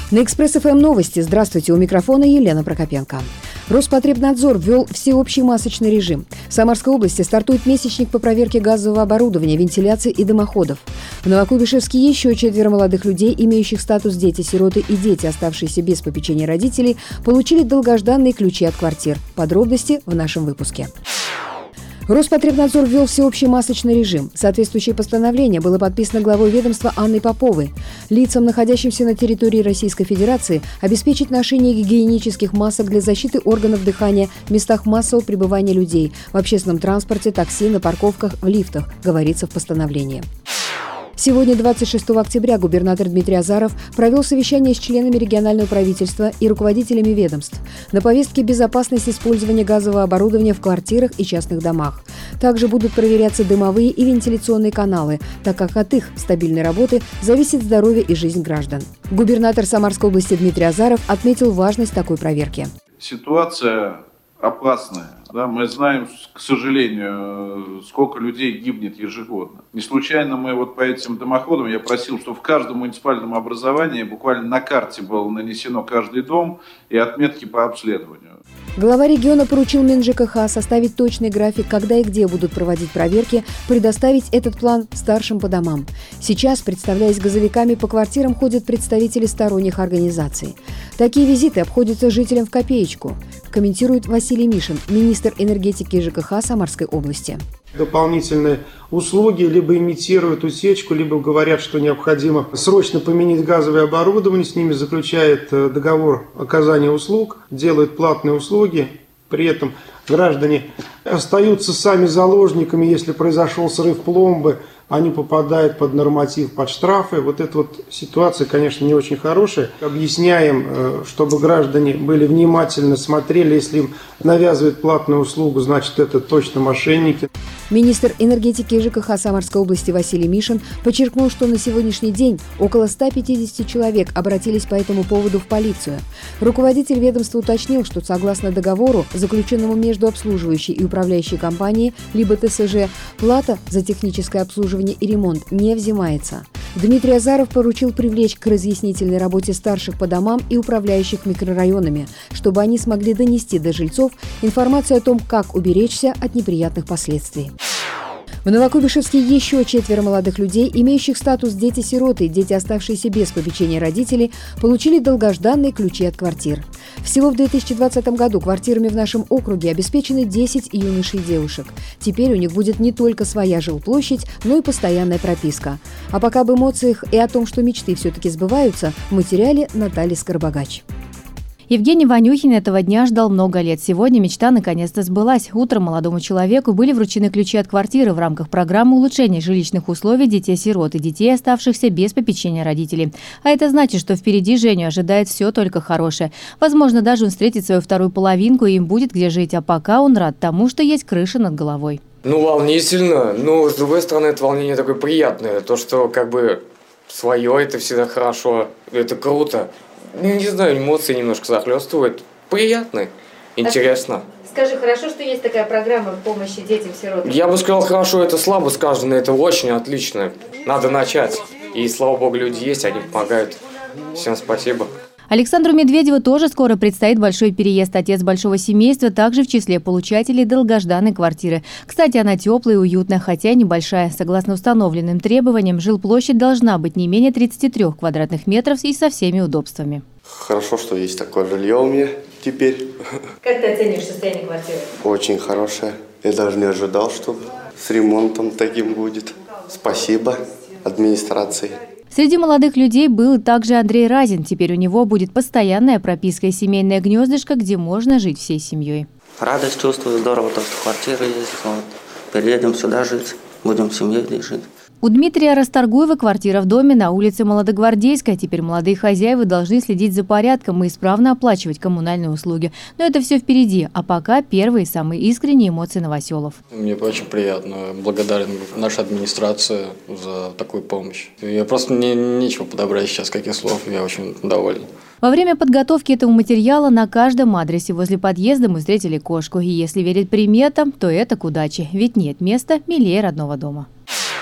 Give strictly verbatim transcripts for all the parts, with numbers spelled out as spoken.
На Экспресс-ФМ новости. Здравствуйте, у микрофона Елена Прокопенко. Роспотребнадзор ввел всеобщий масочный режим. В Самарской области стартует месячник по проверке газового оборудования, вентиляции и дымоходов. В Новокуйбышевске еще четверо молодых людей, имеющих статус дети-сироты и дети, оставшиеся без попечения родителей, получили долгожданные ключи от квартир. Подробности в нашем выпуске. Роспотребнадзор ввел всеобщий масочный режим. Соответствующее постановление было подписано главой ведомства Анной Поповой. Лицам, находящимся на территории Российской Федерации, обеспечить ношение гигиенических масок для защиты органов дыхания в местах массового пребывания людей, в общественном транспорте, такси, на парковках, в лифтах, говорится в постановлении. Сегодня, двадцать шестого октября, губернатор Дмитрий Азаров провел совещание с членами регионального правительства и руководителями ведомств. На повестке безопасность использования газового оборудования в квартирах и частных домах. Также будут проверяться дымовые и вентиляционные каналы, так как от их стабильной работы зависит здоровье и жизнь граждан. Губернатор Самарской области Дмитрий Азаров отметил важность такой проверки. Ситуация опасная. Да, мы знаем, к сожалению, сколько людей гибнет ежегодно. Не случайно мы вот по этим дымоходам, я просил, чтобы в каждом муниципальном образовании буквально на карте было нанесено каждый дом и отметки по обследованию. Глава региона поручил МинЖКХ составить точный график, когда и где будут проводить проверки, предоставить этот план старшим по домам. Сейчас, представляясь газовиками, по квартирам ходят представители сторонних организаций. Такие визиты обходятся жителям в копеечку, комментирует Василий Мишин, министр энергетики и ЖКХ Самарской области. Дополнительные услуги либо имитируют утечку, либо говорят, что необходимо срочно поменять газовое оборудование, с ними заключает договор оказания услуг, делают платные услуги, при этом граждане остаются сами заложниками, если произошел срыв пломбы, они попадают под норматив, под штрафы. Вот эта вот ситуация, конечно, не очень хорошая. Объясняем, чтобы граждане были внимательны, смотрели, если им навязывают платную услугу, значит, это точно мошенники. Министр энергетики и ЖКХ Самарской области Василий Мишин подчеркнул, что на сегодняшний день около ста пятидесяти человек обратились по этому поводу в полицию. Руководитель ведомства уточнил, что согласно договору, заключенному между обслуживающей и управляющей компанией, либо ТСЖ, плата за техническое обслуживание и ремонт не взимается. Дмитрий Азаров поручил привлечь к разъяснительной работе старших по домам и управляющих микрорайонами, чтобы они смогли донести до жильцов информацию о том, как уберечься от неприятных последствий. В Новокуйбышевске еще четверо молодых людей, имеющих статус дети-сироты и дети, оставшиеся без попечения родителей, получили долгожданные ключи от квартир. Всего в две тысячи двадцатом году квартирами в нашем округе обеспечены десять юношей и девушек. Теперь у них будет не только своя жилплощадь, но и постоянная прописка. А пока об эмоциях и о том, что мечты все-таки сбываются, в материале Натальи Скоробогач. Евгений Ванюхин этого дня ждал много лет. Сегодня мечта наконец-то сбылась. Утром молодому человеку были вручены ключи от квартиры в рамках программы улучшения жилищных условий детей-сирот и детей, оставшихся без попечения родителей. А это значит, что впереди Женю ожидает все только хорошее. Возможно, даже он встретит свою вторую половинку, и им будет где жить. А пока он рад тому, что есть крыша над головой. Ну, волнительно. Но, с другой стороны, это волнение такое приятное. То, что как бы свое, это всегда хорошо. Это круто. Не знаю, эмоции немножко захлестывают. Приятно, интересно. А скажи, хорошо, что есть такая программа помощи детям-сиротам? Я бы сказал, хорошо, это слабо сказано, это очень отлично. Надо начать. И, слава богу, люди есть, они помогают. Всем спасибо. Александру Медведеву тоже скоро предстоит большой переезд. Отец большого семейства также в числе получателей долгожданной квартиры. Кстати, она теплая и уютная, хотя небольшая. Согласно установленным требованиям, жилплощадь должна быть не менее тридцати трёх квадратных метров и со всеми удобствами. Хорошо, что есть такое жилье у меня теперь. Как ты оцениваешь состояние квартиры? Очень хорошее. Я даже не ожидал, что с ремонтом таким будет. Спасибо администрации. Среди молодых людей был также Андрей Разин. Теперь у него будет постоянная прописка и семейное гнездышко, где можно жить всей семьей. Радость чувствую, здорово, то, что квартира есть. Вот. Переедем сюда жить, будем в семье жить. У Дмитрия Расторгуева квартира в доме на улице Молодогвардейская. Теперь молодые хозяева должны следить за порядком и исправно оплачивать коммунальные услуги. Но это все впереди. А пока первые самые искренние эмоции новоселов. Мне очень приятно. Благодарен нашей администрации за такую помощь. Я просто не, нечего подобрать сейчас, каких слов. Я очень доволен. Во время подготовки этого материала на каждом адресе возле подъезда мы встретили кошку. И если верить приметам, то это к удаче. Ведь нет места милее родного дома.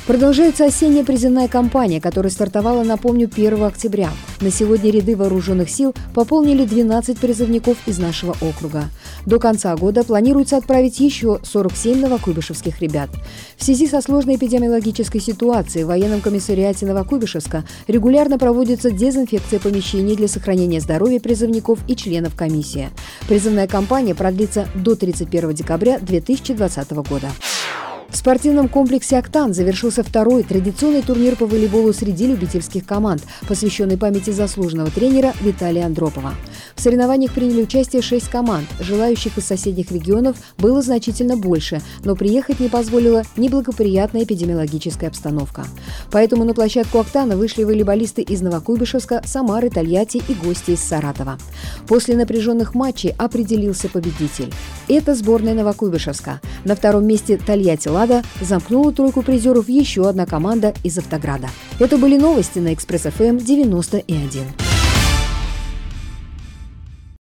Продолжается осенняя призывная кампания, которая стартовала, напомню, первого октября. На сегодня ряды вооруженных сил пополнили двенадцать призывников из нашего округа. До конца года планируется отправить еще сорок семь новокуйбышевских ребят. В связи со сложной эпидемиологической ситуацией в военном комиссариате Новокуйбышевска регулярно проводится дезинфекция помещений для сохранения здоровья призывников и членов комиссии. Призывная кампания продлится до тридцать первого декабря две тысячи двадцатого года. В спортивном комплексе «Октан» завершился второй традиционный турнир по волейболу среди любительских команд, посвященный памяти заслуженного тренера Виталия Андропова. В соревнованиях приняли участие шесть команд. Желающих из соседних регионов было значительно больше, но приехать не позволила неблагоприятная эпидемиологическая обстановка. Поэтому на площадку «Октана» вышли волейболисты из Новокуйбышевска, Самары, Тольятти и гости из Саратова. После напряженных матчей определился победитель. Это сборная Новокуйбышевска. На втором месте Тольятти «Лада», замкнула тройку призеров еще одна команда из Автограда. Это были новости на Экспресс эф эм девяносто и один.